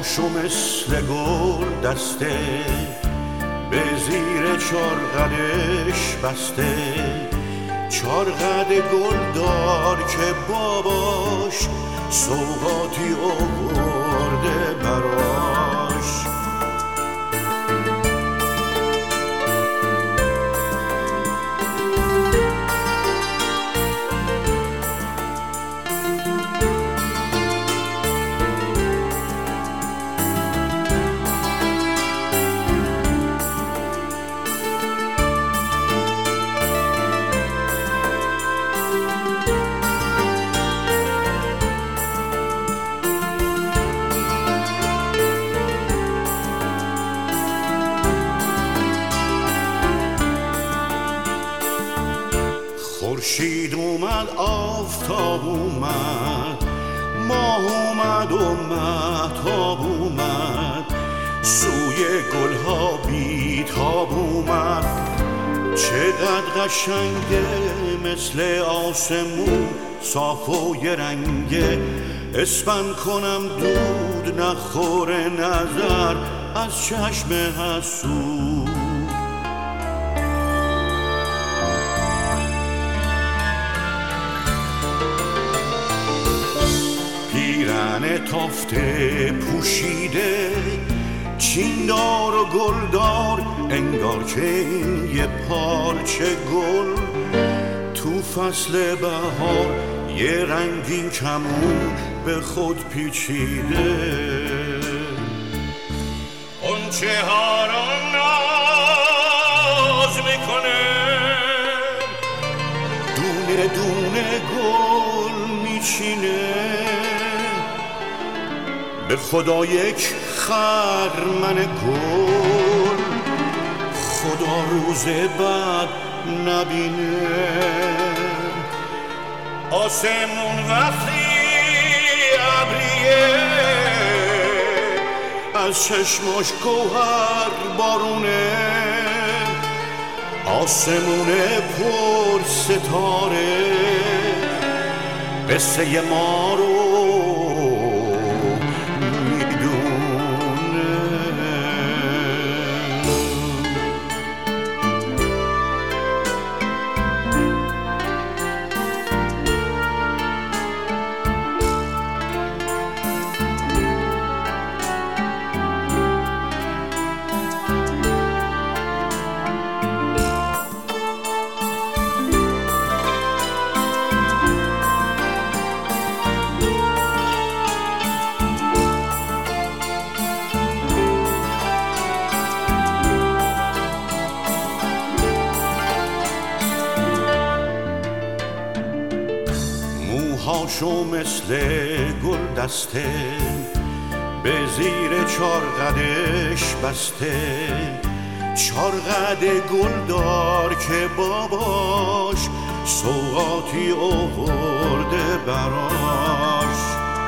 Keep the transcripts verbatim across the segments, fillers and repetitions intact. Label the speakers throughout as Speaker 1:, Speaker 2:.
Speaker 1: موهاشو مثل گل دسته به زیر چارقدش بسته، چارقد گل دار که باباش سوغاتی آورده براش. خورشید اومد، آفتاب اومد، ماه اومد و مهتاب اومد، سوی گلها بیتاب اومد. چقدر قشنگه مثل آسمون صاف و یه رنگه، اسپن کنم دود نخوره نظر از چشم حسود. پیرن تافته پوشیده، چیندار و گلدار، انگار که این یه پارچه گل تو فصل بهار یه رنگین کمون به خود پیچیده. غنچه ها را ناز میکنه، دونه دونه گل میچینه، به خدا یک خرمن گل خدا روز بعد نبینه. آسمون وقتی ابریه، از چشماش گوهر بارونه، آسمون پر ستاره قصه ما رو موهاشو مثل گل دسته به زیر چارقدش بسته، چارقد گل دار که باباش سوغاتی آورده براش.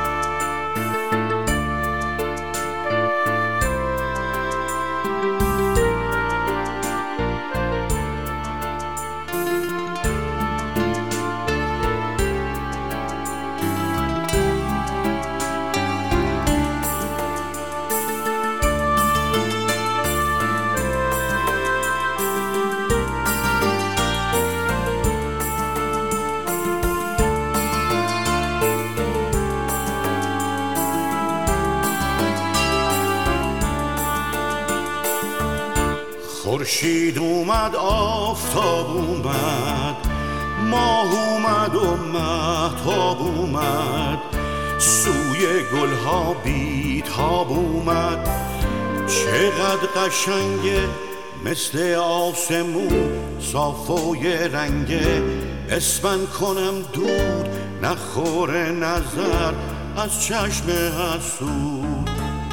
Speaker 1: خورشید اومد، آفتاب اومد، ماه اومد و مهتاب اومد، سوی گلها بیتاب اومد. چقدر قشنگه مثل آسمون صاف و یه رنگه، اسپن کنم دود نخوره نظر از چشم حسود.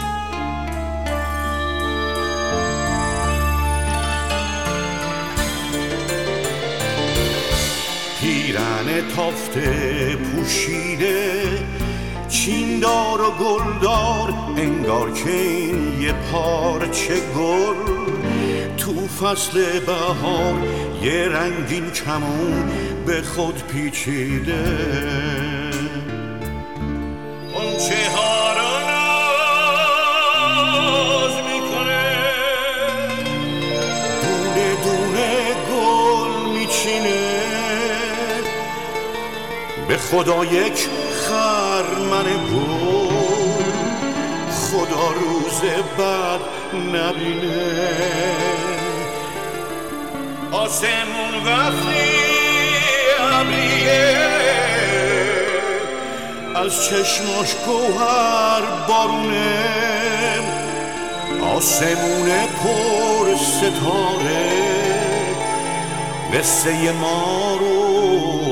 Speaker 1: پیرن تافته پوشیده، چیندار و گلدار، انگار که این یه پارچه گل تو فصل بهار یه رنگین کمون به خود پیچیده. غنچه ها را به خدا یک خرمن گل خدا روز بعد نبینه. آسمون وقتی ابریه از چشماش گوهر بارونه، آسمون پر ستاره قصه ما رو